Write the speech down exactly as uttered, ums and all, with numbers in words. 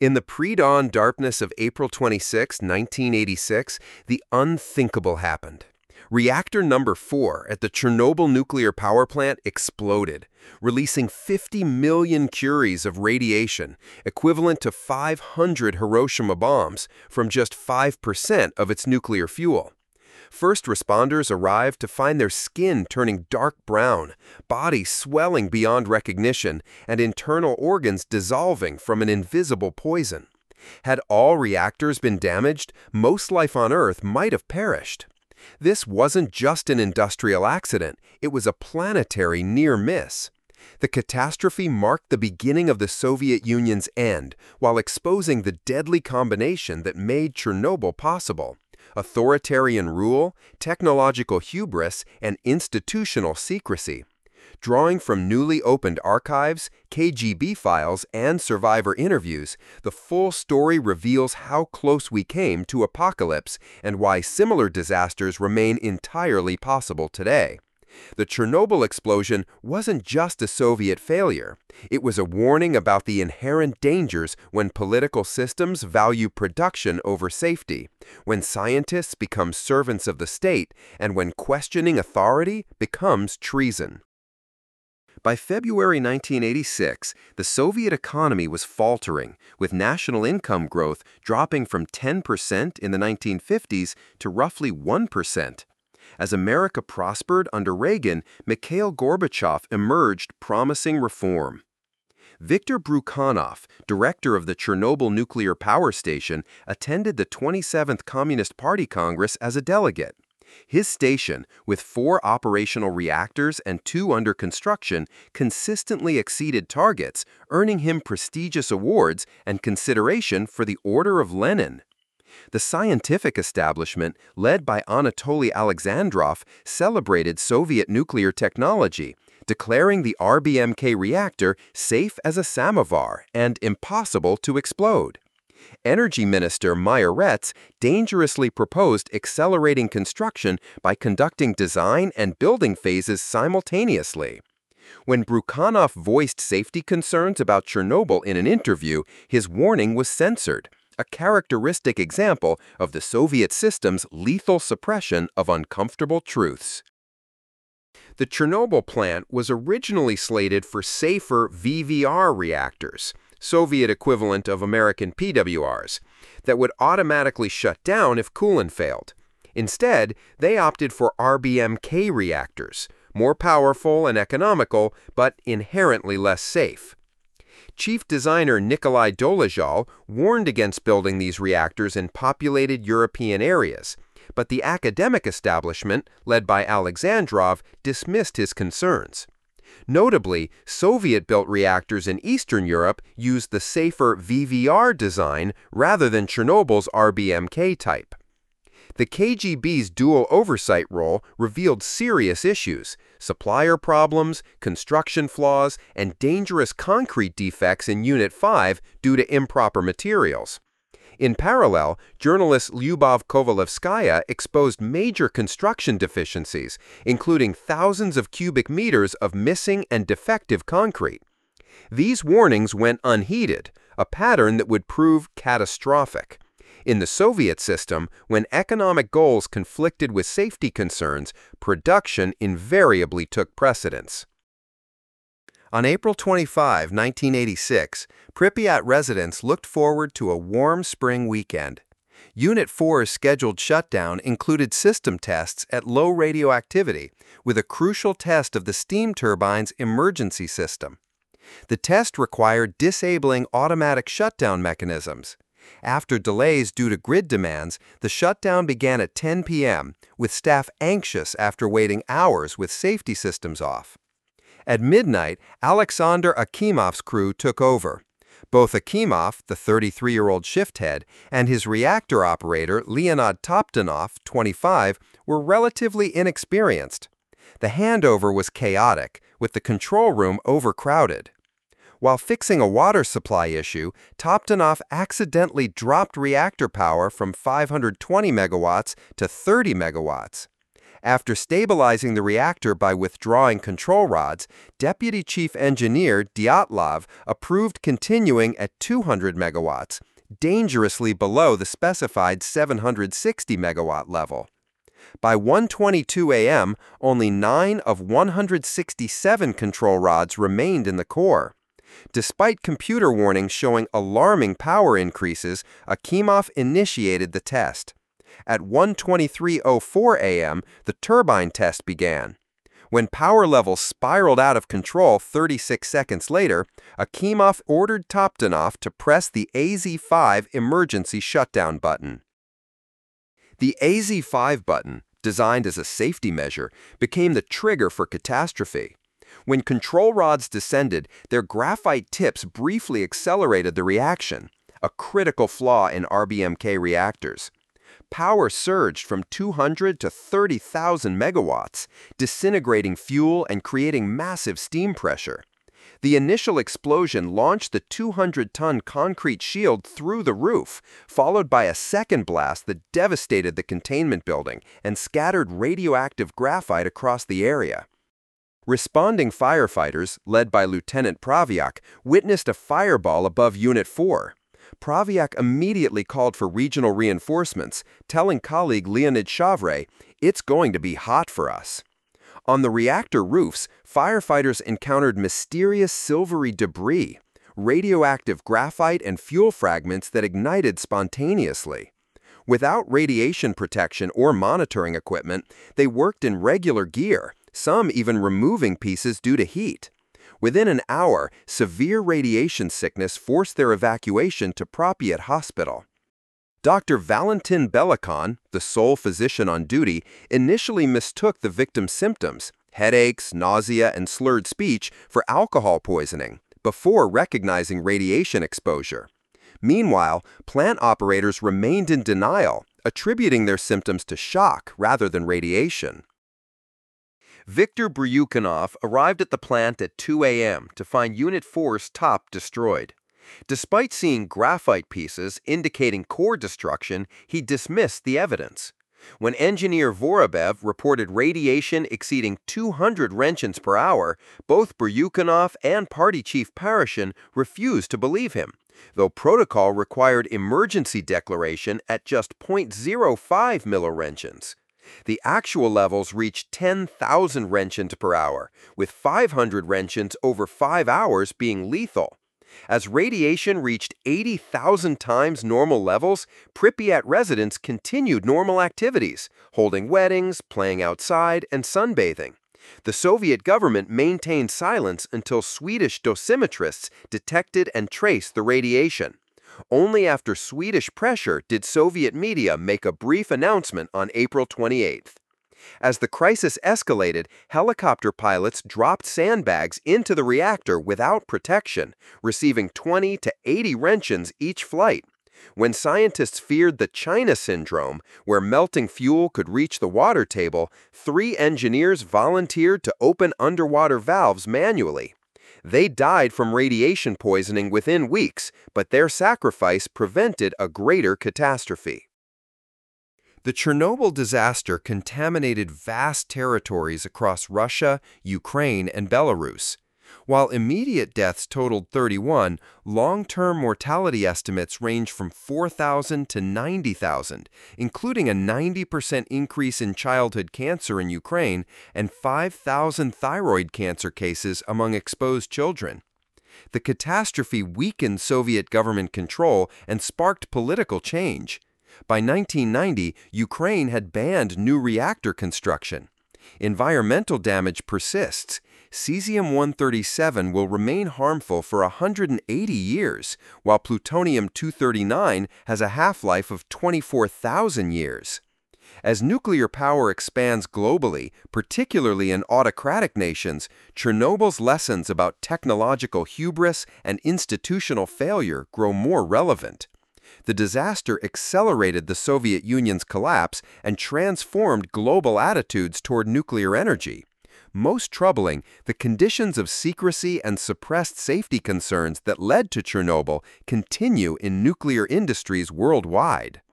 In the pre-dawn darkness of April twenty-sixth, nineteen eighty-six, the unthinkable happened. Reactor number four at the Chernobyl nuclear power plant exploded, releasing fifty million curies of radiation, equivalent to five hundred Hiroshima bombs, from just five percent of its nuclear fuel. First responders arrived to find their skin turning dark brown, bodies swelling beyond recognition, and internal organs dissolving from an invisible poison. Had all reactors been damaged, most life on Earth might have perished. This wasn't just an industrial accident, it was a planetary near miss. The catastrophe marked the beginning of the Soviet Union's end, while exposing the deadly combination that made Chernobyl possible: authoritarian rule, technological hubris, and institutional secrecy. Drawing from newly opened archives, K G B files, and survivor interviews, the full story reveals how close we came to apocalypse and why similar disasters remain entirely possible today. The Chernobyl explosion wasn't just a Soviet failure. It was a warning about the inherent dangers when political systems value production over safety, when scientists become servants of the state, and when questioning authority becomes treason. By February nineteen eighty-six, the Soviet economy was faltering, with national income growth dropping from ten percent in the nineteen fifties to roughly one percent. As America prospered under Reagan, Mikhail Gorbachev emerged promising reform. Viktor Brukhanov, director of the Chernobyl nuclear power station, attended the twenty-seventh Communist Party Congress as a delegate. His station, with four operational reactors and two under construction, consistently exceeded targets, earning him prestigious awards and consideration for the Order of Lenin. The scientific establishment, led by Anatoly Alexandrov, celebrated Soviet nuclear technology, declaring the R B M K reactor safe as a samovar and impossible to explode. Energy Minister Mayaretz dangerously proposed accelerating construction by conducting design and building phases simultaneously. When Brukhanov voiced safety concerns about Chernobyl in an interview, his warning was censored, a characteristic example of the Soviet system's lethal suppression of uncomfortable truths. The Chernobyl plant was originally slated for safer V V R reactors, Soviet equivalent of American P W Rs, that would automatically shut down if coolant failed. Instead, they opted for R B M K reactors, more powerful and economical, but inherently less safe. Chief designer Nikolai Dolezhal warned against building these reactors in populated European areas, but the academic establishment, led by Alexandrov, dismissed his concerns. Notably, Soviet-built reactors in Eastern Europe used the safer V V R design rather than Chernobyl's R B M K type. The K G B's dual oversight role revealed serious issues: supplier problems, construction flaws, and dangerous concrete defects in Unit five due to improper materials. In parallel, journalist Lyubov Kovalevskaya exposed major construction deficiencies, including thousands of cubic meters of missing and defective concrete. These warnings went unheeded, a pattern that would prove catastrophic. In the Soviet system, when economic goals conflicted with safety concerns, production invariably took precedence. On April twenty-fifth, nineteen eighty-six, Pripyat residents looked forward to a warm spring weekend. Unit four's scheduled shutdown included system tests at low radioactivity, with a crucial test of the steam turbine's emergency system. The test required disabling automatic shutdown mechanisms. After delays due to grid demands, the shutdown began at ten p m, with staff anxious after waiting hours with safety systems off. At midnight, Alexander Akimov's crew took over. Both Akimov, the thirty-three-year-old shift head, and his reactor operator, Leonid Toptanov, twenty-five, were relatively inexperienced. The handover was chaotic, with the control room overcrowded. While fixing a water supply issue, Toptanov accidentally dropped reactor power from five hundred twenty megawatts to thirty megawatts. After stabilizing the reactor by withdrawing control rods, Deputy Chief Engineer Dyatlov approved continuing at two hundred megawatts, dangerously below the specified seven hundred sixty megawatt level. By one twenty-two a m, only nine of one hundred sixty-seven control rods remained in the core. Despite computer warnings showing alarming power increases, Akimov initiated the test. At one twenty-three oh four a m, the turbine test began. When power levels spiraled out of control thirty-six seconds later, Akimov ordered Toptanov to press the A Z five emergency shutdown button. The A Z five button, designed as a safety measure, became the trigger for catastrophe. When control rods descended, their graphite tips briefly accelerated the reaction, a critical flaw in R B M K reactors. Power surged from two hundred to thirty thousand megawatts, disintegrating fuel and creating massive steam pressure. The initial explosion launched the two hundred ton concrete shield through the roof, followed by a second blast that devastated the containment building and scattered radioactive graphite across the area. Responding firefighters, led by Lieutenant Pravyak, witnessed a fireball above Unit four. Pravyak immediately called for regional reinforcements, telling colleague Leonid Chavre, "It's going to be hot for us." On the reactor roofs, firefighters encountered mysterious silvery debris, radioactive graphite and fuel fragments that ignited spontaneously. Without radiation protection or monitoring equipment, they worked in regular gear, some even removing pieces due to heat. Within an hour, severe radiation sickness forced their evacuation to Pripyat Hospital. Doctor Valentin Belikon, the sole physician on duty, initially mistook the victim's symptoms, headaches, nausea, and slurred speech, for alcohol poisoning, before recognizing radiation exposure. Meanwhile, plant operators remained in denial, attributing their symptoms to shock rather than radiation. Viktor Bryukhanov arrived at the plant at two a m to find Unit four's top destroyed. Despite seeing graphite pieces indicating core destruction, he dismissed the evidence. When engineer Vorobev reported radiation exceeding two hundred roentgens per hour, both Bryukhanov and party chief Parashin refused to believe him, though protocol required emergency declaration at just zero point zero five milliroentgens. The actual levels reached ten thousand roentgens per hour, with five hundred roentgens over five hours being lethal. As radiation reached eighty thousand times normal levels, Pripyat residents continued normal activities, holding weddings, playing outside, and sunbathing. The Soviet government maintained silence until Swedish dosimetrists detected and traced the radiation. Only after Swedish pressure did Soviet media make a brief announcement on April twenty-eighth. As the crisis escalated, helicopter pilots dropped sandbags into the reactor without protection, receiving twenty to eighty roentgens each flight. When scientists feared the China syndrome, where melting fuel could reach the water table, three engineers volunteered to open underwater valves manually. They died from radiation poisoning within weeks, but their sacrifice prevented a greater catastrophe. The Chernobyl disaster contaminated vast territories across Russia, Ukraine, and Belarus. While immediate deaths totaled thirty-one, long-term mortality estimates range from four thousand to ninety thousand, including a ninety percent increase in childhood cancer in Ukraine and five thousand thyroid cancer cases among exposed children. The catastrophe weakened Soviet government control and sparked political change. By nineteen ninety, Ukraine had banned new reactor construction. Environmental damage persists. Cesium one thirty-seven will remain harmful for one hundred eighty years, while plutonium two thirty-nine has a half-life of twenty-four thousand years. As nuclear power expands globally, particularly in autocratic nations, Chernobyl's lessons about technological hubris and institutional failure grow more relevant. The disaster accelerated the Soviet Union's collapse and transformed global attitudes toward nuclear energy. Most troubling, the conditions of secrecy and suppressed safety concerns that led to Chernobyl continue in nuclear industries worldwide.